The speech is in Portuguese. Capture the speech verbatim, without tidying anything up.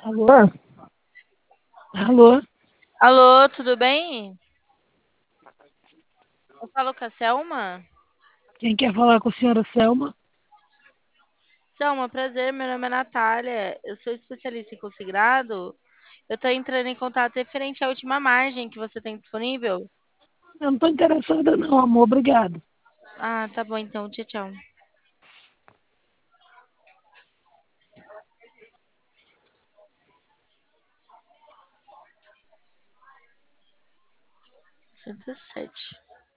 Alô? Alô? Alô, tudo bem? Eu falo com a Selma? Quem quer falar com a senhora Selma? Selma, prazer, meu nome é Natália, eu sou especialista em consignado. Eu tô entrando em contato referente à última margem que você tem disponível. Eu não estou interessada não, amor, obrigado. Ah, tá bom então, tchau, tchau. cento e sete.